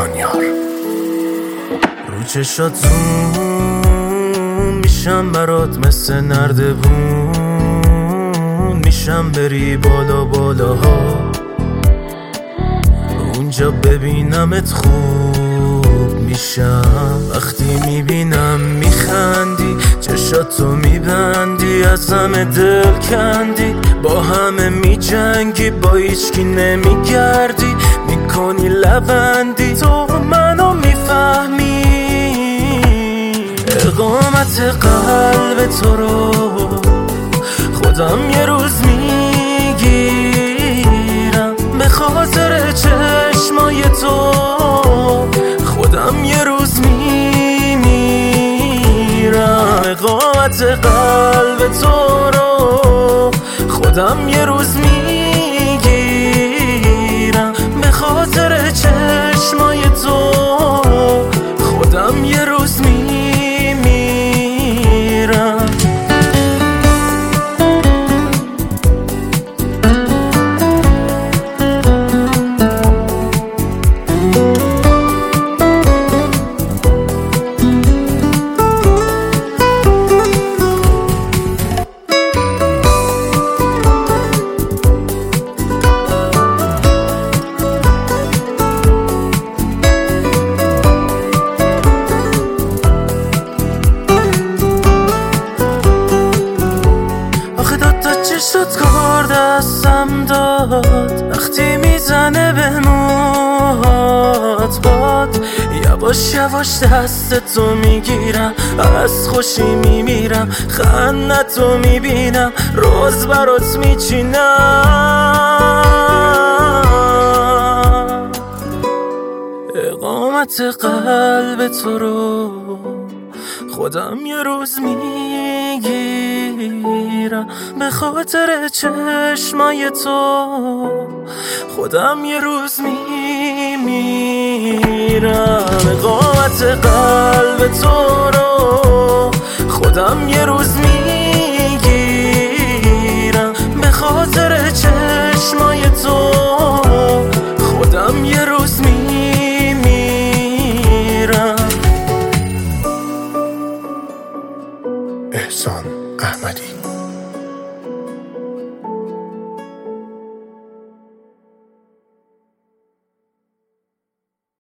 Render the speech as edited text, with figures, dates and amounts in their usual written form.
دانیار. رو چشاتون میشم برات مثل نردبون، میشم بری بالا بالاها، اونجا ببینمت خوب میشم. وقتی میبینم میخندی، چشاتو میبندی، از همه دل کندی، با همه میجنگی، با هیچکی نمیگردی، میکنی لبندی، تو منو میفهمی. اقامت قلب تو رو خودم یه روز میگیرم، به خاطر چشمای تو خودم یه روز میمیرم. اقامت قلب تو رو خودم یه روز میگیرم، به خاطر چشمای تو خودم یه روز میمیرم. چشت کار دستم داد، وقتی میزنه به موهات باد، یواش یواش دستتو میگیرم، از خوشی میمیرم، خندتو میبینم، روز برات میچینم. اقامت قلب تو رو خودم یه روز میگیرم، به خاطر چشمای تو خودم یه روز میمیرم. اقامت قلب تو رو خودم یه